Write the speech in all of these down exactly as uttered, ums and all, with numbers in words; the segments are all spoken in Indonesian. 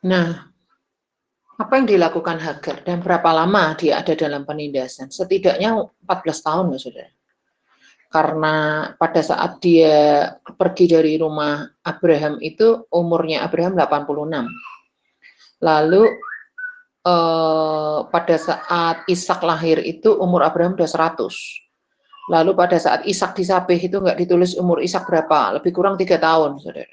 Nah, apa yang dilakukan Hagar dan berapa lama dia ada dalam penindasan? Setidaknya empat belas tahun loh saudara. Karena pada saat dia pergi dari rumah Abraham itu umurnya Abraham delapan puluh enam. Lalu eh, pada saat Ishak lahir itu umur Abraham sudah seratus. Lalu pada saat Ishak disabih itu nggak ditulis umur Ishak berapa, lebih kurang tiga tahun saudara.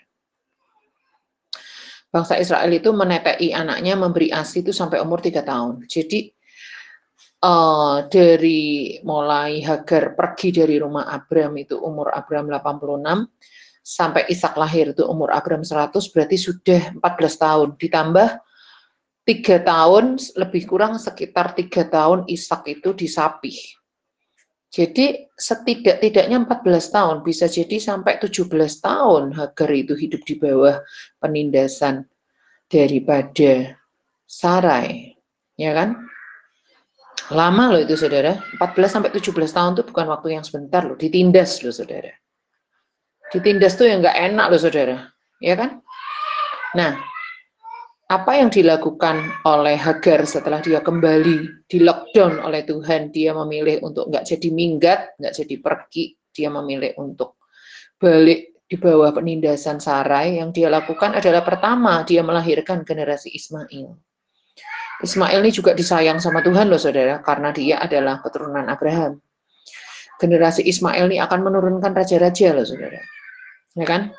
Bangsa Israel itu menetei anaknya, memberi ASI itu sampai umur tiga tahun. Jadi uh, dari mulai Hagar pergi dari rumah Abram itu umur Abram delapan puluh enam, sampai Ishak lahir itu umur Abram seratus, berarti sudah empat belas tahun. Ditambah tiga tahun, lebih kurang sekitar tiga tahun Ishak itu disapih. Jadi setidak-tidaknya empat belas tahun, bisa jadi sampai tujuh belas tahun Hagar itu hidup di bawah penindasan daripada Sarai, ya kan? Lama loh itu saudara, empat belas sampai tujuh belas tahun itu bukan waktu yang sebentar loh, ditindas loh saudara. Ditindas tuh yang nggak enak loh saudara, ya kan? Nah, apa yang dilakukan oleh Hagar setelah dia kembali di lockdown oleh Tuhan, dia memilih untuk nggak jadi minggat, nggak jadi pergi, dia memilih untuk balik di bawah penindasan Sarai. Yang dia lakukan adalah pertama, dia melahirkan generasi Ismail. Ismail ini juga disayang sama Tuhan loh saudara, karena dia adalah keturunan Abraham. Generasi Ismail ini akan menurunkan raja-raja loh saudara, ya kan?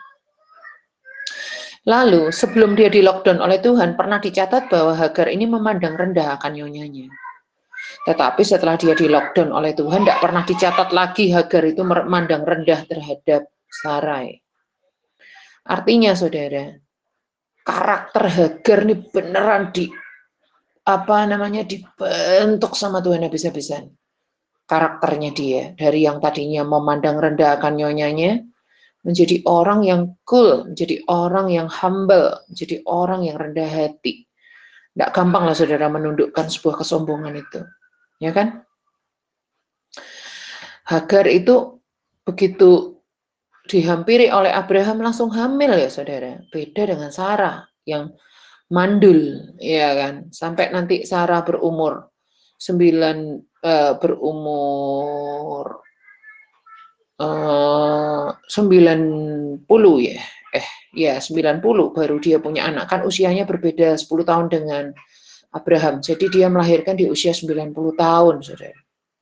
Lalu sebelum dia di lockdown oleh Tuhan, pernah dicatat bahwa Hagar ini memandang rendah akan nyonyanya. Tetapi setelah dia di lockdown oleh Tuhan, tidak pernah dicatat lagi Hagar itu memandang rendah terhadap Sarai. Artinya saudara, karakter Hagar ini beneran di apa namanya dibentuk sama Tuhan habis-habisan. Karakternya dia dari yang tadinya memandang rendah akan nyonyanya, menjadi orang yang cool, menjadi orang yang humble, menjadi orang yang rendah hati. Tidak gampang lah saudara menundukkan sebuah kesombongan itu, ya kan? Hagar itu begitu dihampiri oleh Abraham langsung hamil ya saudara. Beda dengan Sarah yang mandul, ya kan? Sampai nanti Sarah berumur sembilan eh, berumur eh, sembilan puluh ya. Eh ya sembilan puluh baru dia punya anak. Kan usianya berbeda sepuluh tahun dengan Abraham. Jadi dia melahirkan di usia sembilan puluh tahun, saudara.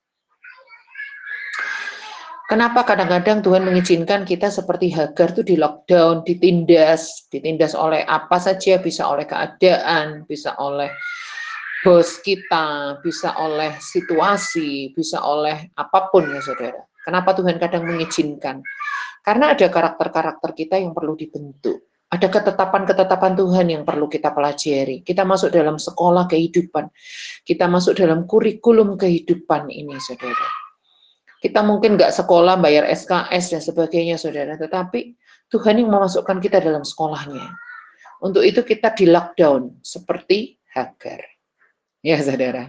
Kenapa kadang-kadang Tuhan mengizinkan kita seperti Hagar itu di lockdown, ditindas, ditindas oleh apa saja, bisa oleh keadaan, bisa oleh bos kita, bisa oleh situasi, bisa oleh apapun ya saudara. Kenapa Tuhan kadang mengizinkan? Karena ada karakter-karakter kita yang perlu dibentuk. Ada ketetapan-ketetapan Tuhan yang perlu kita pelajari. Kita masuk dalam sekolah kehidupan. Kita masuk dalam kurikulum kehidupan ini, saudara. Kita mungkin nggak sekolah, bayar S K S dan sebagainya, saudara. Tetapi Tuhan yang memasukkan kita dalam sekolahnya. Untuk itu kita di lockdown, seperti Hagar. Ya, saudara.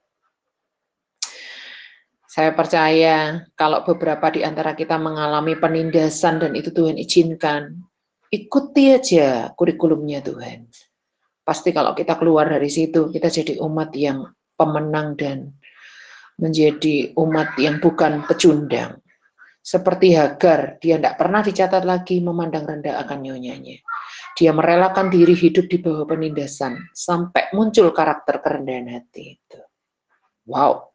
Saya percaya kalau beberapa di antara kita mengalami penindasan dan itu Tuhan izinkan, ikuti aja kurikulumnya Tuhan. Pasti kalau kita keluar dari situ, kita jadi umat yang pemenang dan menjadi umat yang bukan pecundang. Seperti Hagar, dia tidak pernah dicatat lagi memandang rendah akan nyonyanya. Dia merelakan diri hidup di bawah penindasan, sampai muncul karakter kerendahan hati itu. Wow.